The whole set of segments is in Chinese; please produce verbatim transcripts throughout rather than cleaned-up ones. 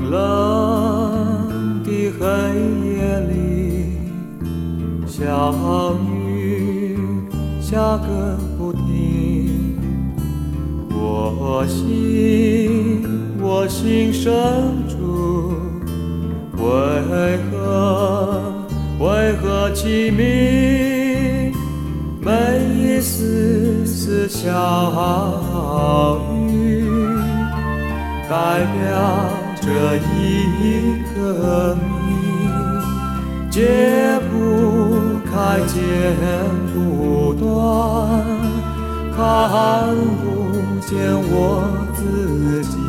冷的黑夜里，小雨下个不停。我心，我心深处，为何，为何凄迷？每一丝丝小雨，代表这一个谜，解不开，剪不断，看不见我自己。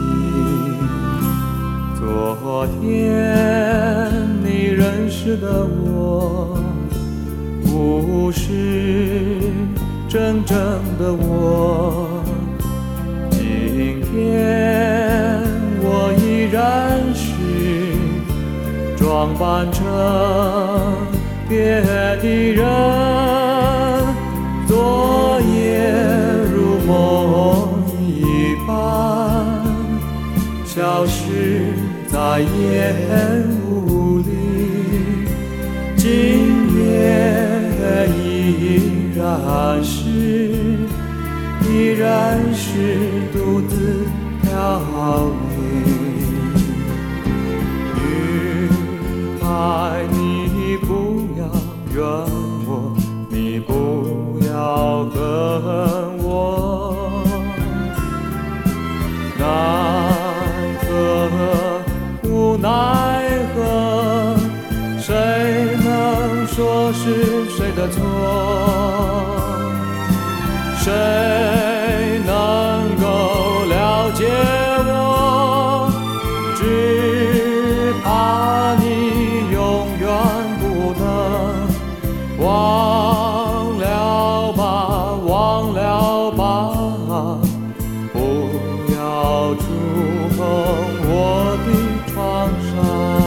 昨天你认识的我，不是真正的我。今天我依然是装扮成别的人，昨夜如梦一般，消失在烟雾里。今夜依然是，依然是独自飘零。女孩，你不要怨我，你不要恨我。奈何，无奈何，谁能说是谁的错？谁能够了解我？只怕你永远不能忘了吧，忘了吧，不要触碰我的创伤。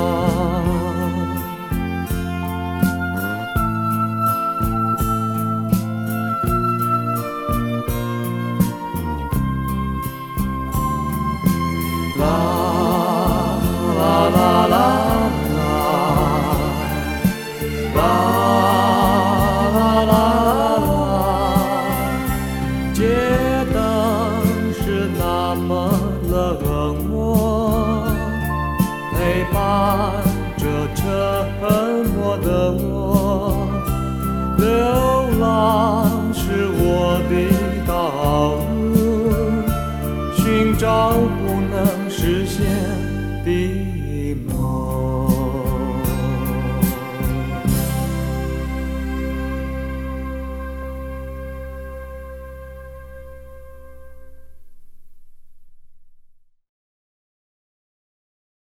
街灯是那么冷漠，陪伴着沉默的我。流浪是我的道路，寻找